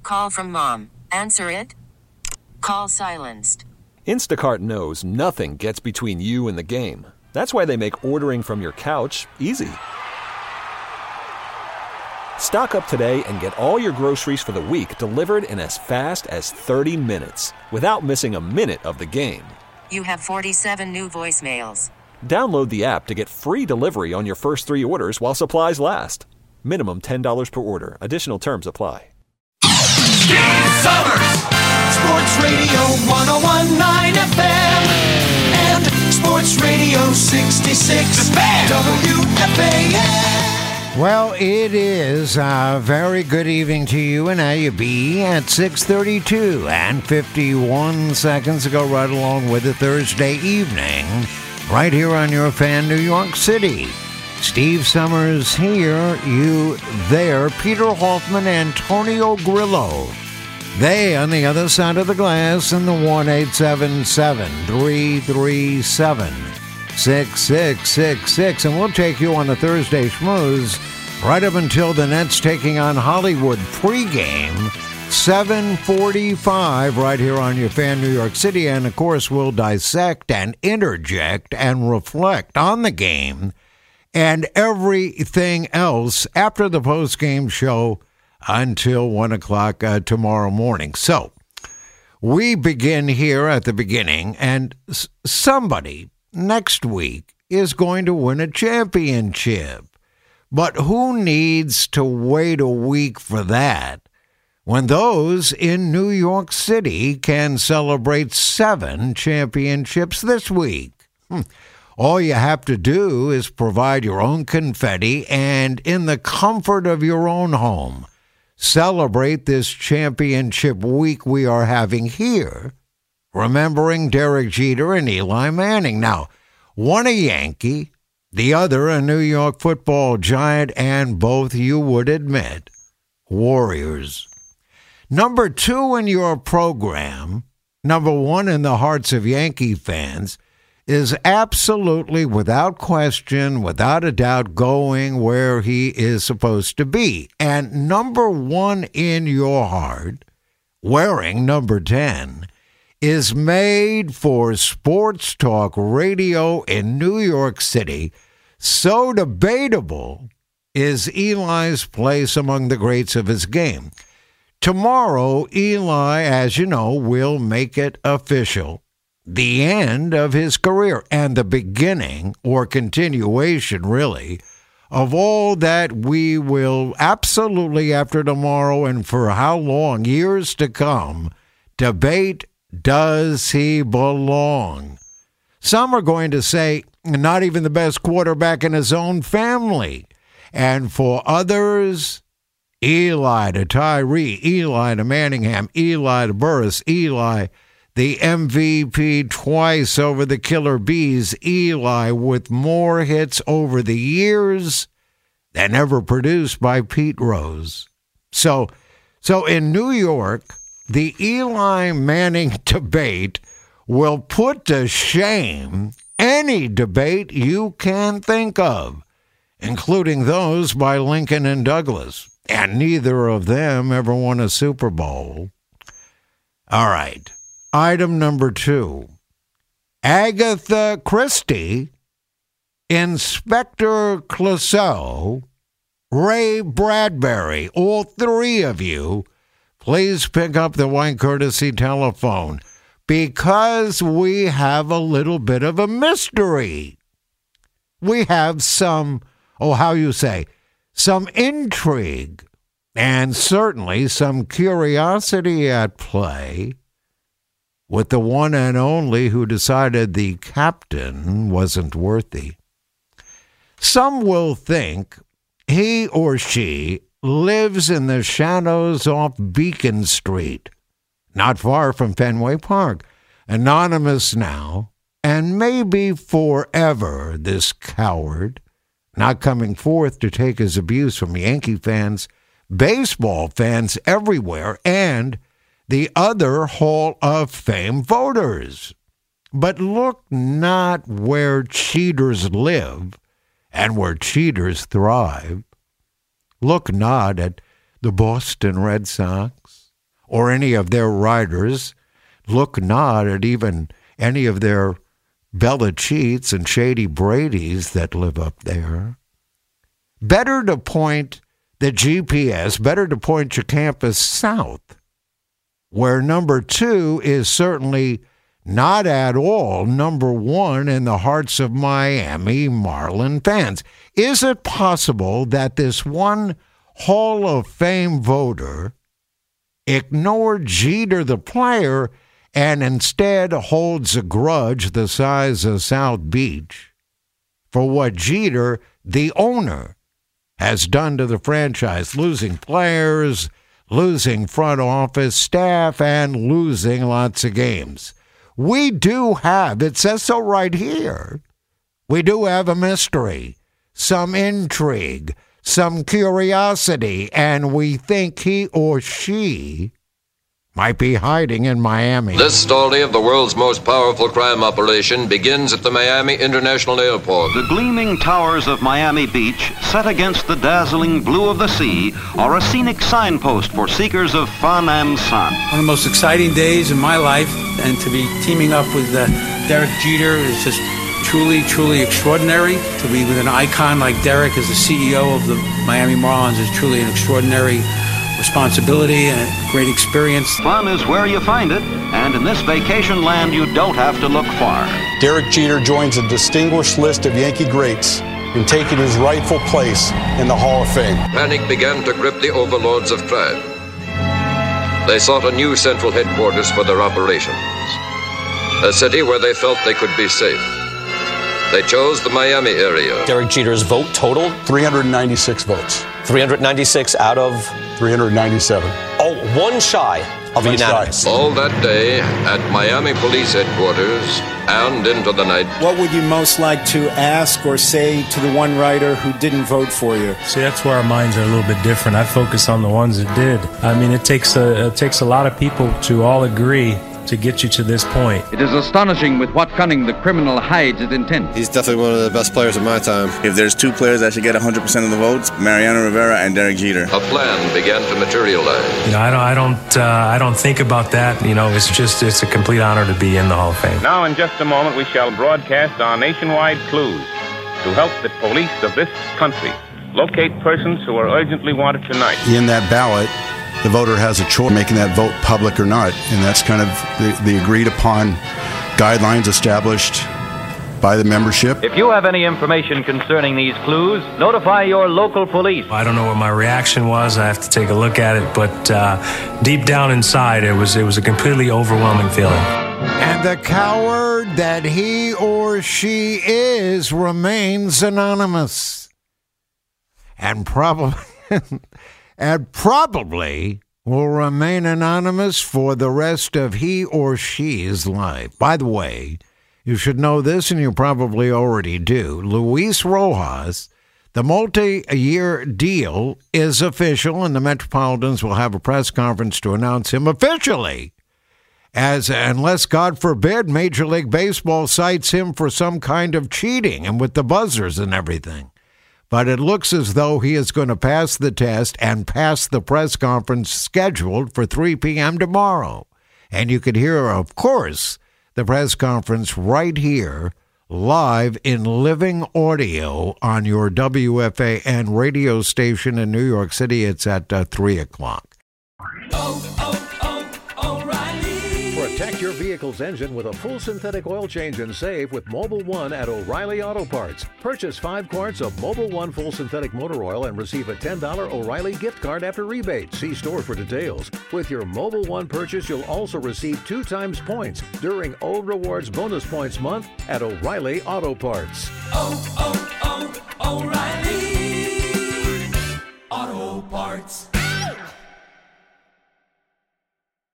call from mom. Answer it. Call silenced. Instacart knows nothing gets between you and the game. That's why they make ordering from your couch easy. Stock up today and get all your groceries for the week delivered in as fast as 30 minutes without missing a minute of the game. You have 47 new voicemails. Download the app to get free delivery on your first 3 orders while supplies last. Minimum $10 per order. Additional terms apply. Steve Summers, Sports Radio 101.9 FM and Sports Radio 66 WFAN. Well, it is a very good evening to you, and how you be at 6:32 and 51 seconds ago, right along with a Thursday evening, right here on your fan, New York City. Steve Summers here, you there, Peter Hoffman, Antonio Grillo. They on the other side of the glass in the 1-877-337-6666. And we'll take you on the Thursday schmooze right up until the Nets taking on Hollywood pregame, 7:45 right here on your fan, New York City. And, of course, we'll dissect and interject and reflect on the game and everything else after the post-game show until 1 o'clock tomorrow morning. So we begin here at the beginning, and somebody next week is going to win a championship. But who needs to wait a week for that when those in New York City can celebrate 7 championships this week? All you have to do is provide your own confetti and, in the comfort of your own home, celebrate this championship week we are having here, remembering Derek Jeter and Eli Manning. Now, one a Yankee, the other a New York football giant, and both, you would admit, Warriors. Number 2 in your program, number 1 in the hearts of Yankee fans, is absolutely, without question, without a doubt, going where he is supposed to be. And number 1 in your heart, wearing number 10, is made for sports talk radio in New York City. So debatable is Eli's place among the greats of his game. Tomorrow, Eli, as you know, will make it official. The end of his career and the beginning, or continuation, really, of all that we will absolutely, after tomorrow and for how long, years to come, debate, does he belong? Some are going to say, not even the best quarterback in his own family. And for others, Eli to Tyree, Eli to Manningham, Eli to Burris, Eli the MVP twice over the Killer Bees, Eli with more hits over the years than ever produced by Pete Rose. So in New York, the Eli Manning debate will put to shame any debate you can think of, including those by Lincoln and Douglas, and neither of them ever won a Super Bowl. All right. Item number 2, Agatha Christie, Inspector Clouseau, Ray Bradbury, all 3 of you, please pick up the white courtesy telephone because we have a little bit of a mystery. We have some intrigue and certainly some curiosity at play with the one and only who decided the captain wasn't worthy. Some will think he or she lives in the shadows off Beacon Street, not far from Fenway Park, anonymous now, and maybe forever, this coward, not coming forth to take his abuse from Yankee fans, baseball fans everywhere, and the other Hall of Fame voters. But look not where cheaters live and where cheaters thrive. Look not at the Boston Red Sox, or any of their riders. Look not at even any of their Belichites and Shady Bradys that live up there. Better to point the GPS, better to point your campus south, where number 2 is certainly not at all number 1 in the hearts of Miami Marlin fans. Is it possible that this one Hall of Fame voter ignored Jeter the player and instead holds a grudge the size of South Beach for what Jeter, the owner, has done to the franchise, losing players, losing front office staff, and losing lots of games? We do have, it says so right here, we do have a mystery, some intrigue, some curiosity, and we think he or she might be hiding in Miami. This story of the world's most powerful crime operation begins at the Miami International Airport. The gleaming towers of Miami Beach, set against the dazzling blue of the sea, are a scenic signpost for seekers of fun and sun. One of the most exciting days in my life, and to be teaming up with Derek Jeter is just truly, truly extraordinary. To be with an icon like Derek as the CEO of the Miami Marlins is truly an extraordinary responsibility and a great experience. Fun is where you find it, and in this vacation land, you don't have to look far. Derek Jeter joins a distinguished list of Yankee greats in taking his rightful place in the Hall of Fame. Panic began to grip the overlords of crime. They sought a new central headquarters for their operations, a city where they felt they could be safe. They chose the Miami area. Derek Jeter's vote total? 396 votes. 396 out of? 397. Oh, one shy of a unanimous. All that day at Miami Police Headquarters and into the night. What would you most like to ask or say to the one writer who didn't vote for you? See, that's where our minds are a little bit different. I focus on the ones that did. I mean, it takes a lot of people to all agree to get you to this point. It is astonishing with what cunning the criminal hides his intent. He's definitely one of the best players of my time. If there's 2 players that should get 100% of the votes, Mariano Rivera and Derek Jeter. A plan began to materialize. You know, I don't think about that. You know, it's a complete honor to be in the Hall of Fame. Now, in just a moment, we shall broadcast our nationwide clues to help the police of this country locate persons who are urgently wanted tonight. In that ballot, the voter has a choice making that vote public or not, and that's kind of the agreed upon guidelines established by the membership. If you have any information concerning these clues, notify your local police. I don't know what my reaction was. I have to take a look at it, but deep down inside, it was a completely overwhelming feeling. And the coward that he or she is remains anonymous. And probably will remain anonymous for the rest of he or she's life. By the way, you should know this, and you probably already do. Luis Rojas, the multi-year deal is official, and the Metropolitans will have a press conference to announce him officially. Unless, God forbid, Major League Baseball cites him for some kind of cheating and with the buzzers and everything. But it looks as though he is going to pass the test and pass the press conference scheduled for 3 p.m. tomorrow. And you could hear, of course, the press conference right here, live in living audio on your WFAN radio station in New York City. It's at 3 o'clock. Protect your vehicle's engine with a full synthetic oil change and save with Mobil 1 at O'Reilly Auto Parts. Purchase 5 quarts of Mobil 1 full synthetic motor oil and receive a $10 O'Reilly gift card after rebate. See store for details. With your Mobil 1 purchase, you'll also receive 2 times points during O Rewards Bonus Points Month at O'Reilly Auto Parts.